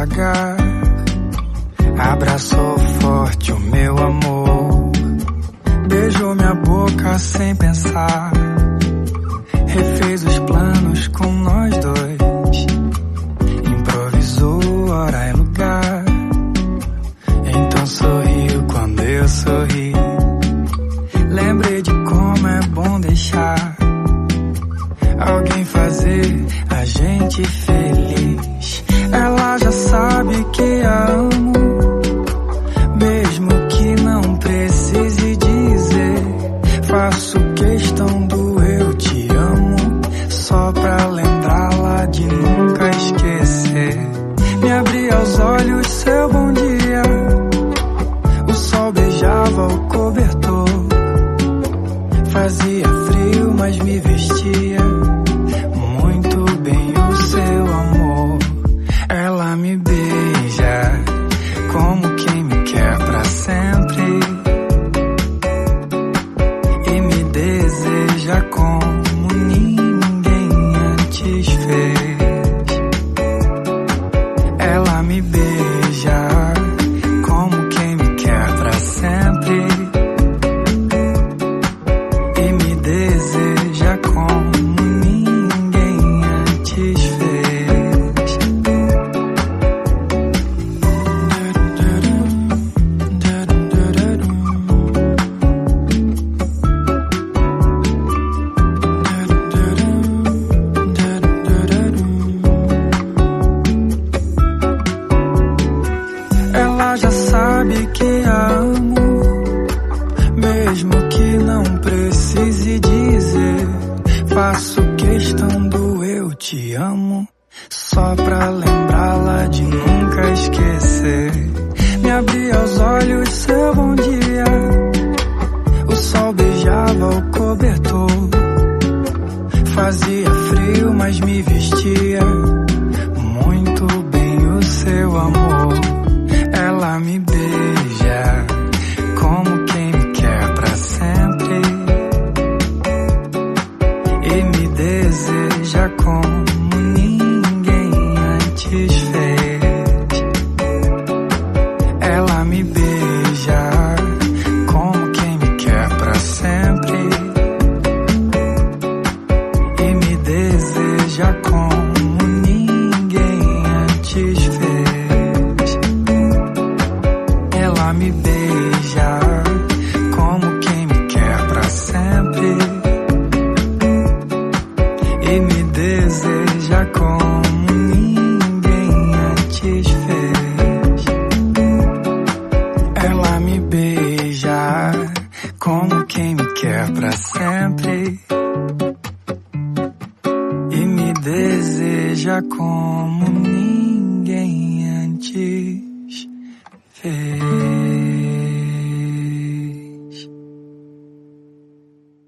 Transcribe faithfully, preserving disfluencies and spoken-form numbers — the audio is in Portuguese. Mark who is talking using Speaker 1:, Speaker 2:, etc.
Speaker 1: devagar, abraçou forte o meu amor, beijou minha boca sem pensar, refez os planos com nós dois, improvisou hora e lugar, então sorriu quando eu sorri, lembrei de como é bom deixar alguém fazer a gente feliz. Ela já sabe que a amo, mesmo que não precise dizer. Faço questão do eu te amo, só pra lembrá-la de nunca esquecer. Me abria aos olhos seu bom dia, o sol beijava o cobertor, fazia frio mas me vestia muito bem o seu amor. Ela me beija como quem me quer pra sempre e me deseja como ninguém antes fez. Ela me beija como quem me quer pra sempre e me deseja como ninguém antes fez. Ela já sabe que a amo, mesmo que não precise dizer. Faço questão do eu te amo, só pra lembrá-la de nunca esquecer. Me abria aos olhos seu bom dia, o sol beijava o cobertor, fazia frio mas me vestia muito bem o seu amor. Ela me beija como quem me quer pra sempre e me deseja como ninguém antes fez. Ela me beija como quem me quer pra sempre e me deseja como ninguém antes fez. Ela me beija como quem me quer pra sempre e me deseja como ninguém antes fez. Ela me beija como quem me quer pra sempre e me deseja como ninguém antes fez.